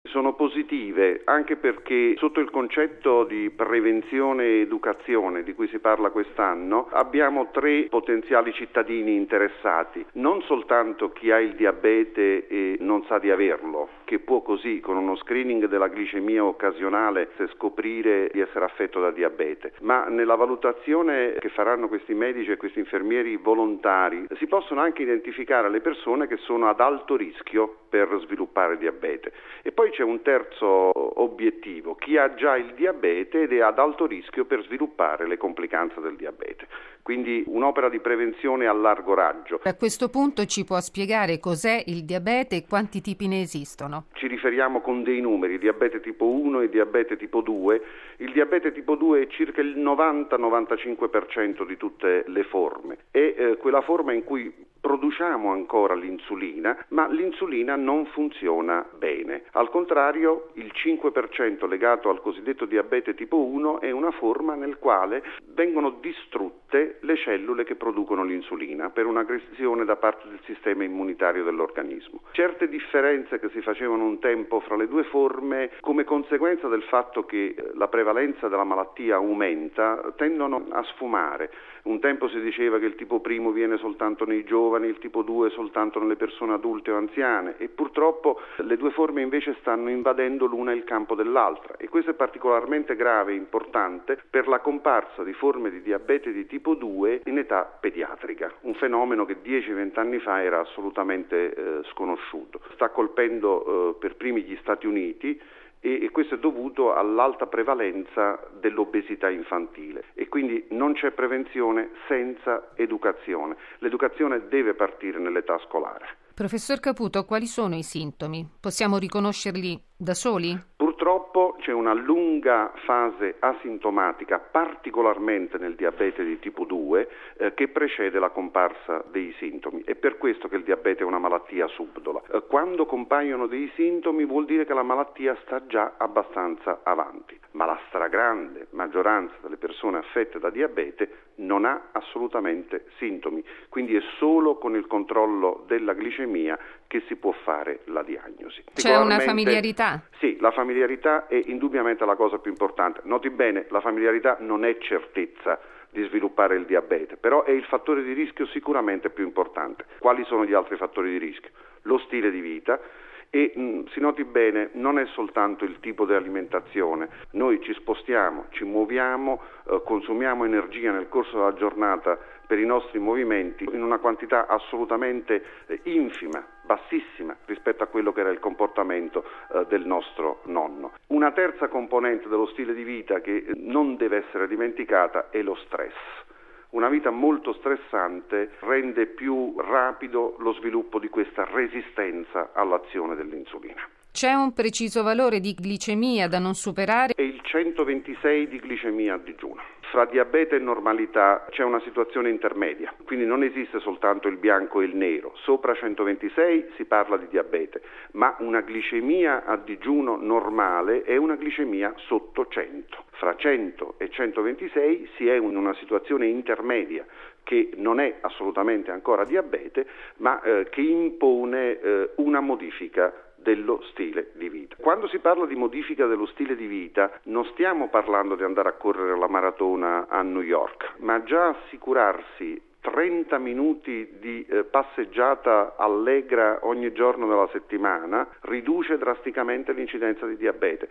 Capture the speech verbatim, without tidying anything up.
Sono positive anche perché sotto il concetto di prevenzione e educazione di cui si parla quest'anno abbiamo tre potenziali cittadini interessati, non soltanto chi ha il diabete e non sa di averlo, che può così con uno screening della glicemia occasionale scoprire di essere affetto da diabete, ma nella valutazione che faranno questi medici e questi infermieri volontari si possono anche identificare le persone che sono ad alto rischio per sviluppare diabete. E poi c'è un terzo obiettivo, chi ha già il diabete ed è ad alto rischio per sviluppare le complicanze del diabete. Quindi un'opera di prevenzione a largo raggio. A questo punto ci può spiegare cos'è il diabete e quanti tipi ne esistono? Ci riferiamo con dei numeri, diabete tipo uno e diabete tipo due. Il diabete tipo due è circa il novanta novantacinque per cento di tutte le forme. È eh, quella forma in cui produciamo ancora l'insulina, ma l'insulina non funziona bene. Al contrario, il cinque per cento legato al cosiddetto diabete tipo uno è una forma nel quale vengono distrutte le cellule che producono l'insulina per un'aggressione da parte del sistema immunitario dell'organismo. Certe differenze che si facevano un tempo fra le due forme, come conseguenza del fatto che la prevalenza della malattia aumenta, tendono a sfumare. Un tempo si diceva che il tipo primo viene soltanto nei giovani, il tipo due soltanto nelle persone adulte o anziane, e purtroppo le due forme invece stanno invadendo l'una il campo dell'altra, e questo è particolarmente grave e importante per la comparsa di forme di diabete di tipo due in età pediatrica, un fenomeno che dieci venti anni fa era assolutamente eh, sconosciuto. Sta colpendo eh, per primi gli Stati Uniti, e questo è dovuto all'alta prevalenza dell'obesità infantile, e quindi non c'è prevenzione senza educazione. L'educazione deve partire nell'età scolare. Professor Caputo, quali sono i sintomi? Possiamo riconoscerli da soli? Purtroppo c'è una lunga fase asintomatica, particolarmente nel diabete di tipo due, eh, che precede la comparsa dei sintomi. È per questo che il diabete è una malattia subdola. Eh, quando compaiono dei sintomi vuol dire che la malattia sta già abbastanza avanti, ma la stragrande maggioranza delle persone affette da diabete non ha assolutamente sintomi, quindi è solo con il controllo della glicemia che si può fare la diagnosi. C'è una familiarità? Sì, la familiarità è indubbiamente la cosa più importante. Noti bene, la familiarità non è certezza di sviluppare il diabete, però è il fattore di rischio sicuramente più importante. Quali sono gli altri fattori di rischio? Lo stile di vita. E mh, si noti bene, non è soltanto il tipo di alimentazione, noi ci spostiamo, ci muoviamo, eh, consumiamo energia nel corso della giornata per i nostri movimenti in una quantità assolutamente eh, infima, bassissima rispetto a quello che era il comportamento eh, del nostro nonno. Una terza componente dello stile di vita che non deve essere dimenticata è lo stress. Una vita molto stressante rende più rapido lo sviluppo di questa resistenza all'azione dell'insulina. C'è un preciso valore di glicemia da non superare? È il centoventisei di glicemia a digiuno. Fra diabete e normalità c'è una situazione intermedia, quindi non esiste soltanto il bianco e il nero. Sopra centoventisei si parla di diabete, ma una glicemia a digiuno normale è una glicemia sotto cento. Fra cento e centoventisei si è in una situazione intermedia che non è assolutamente ancora diabete, ma eh, che impone eh, una modifica dello stile di vita. Quando si parla di modifica dello stile di vita non stiamo parlando di andare a correre la maratona a New York, ma già assicurarsi trenta minuti di eh, passeggiata allegra ogni giorno della settimana riduce drasticamente l'incidenza di diabete.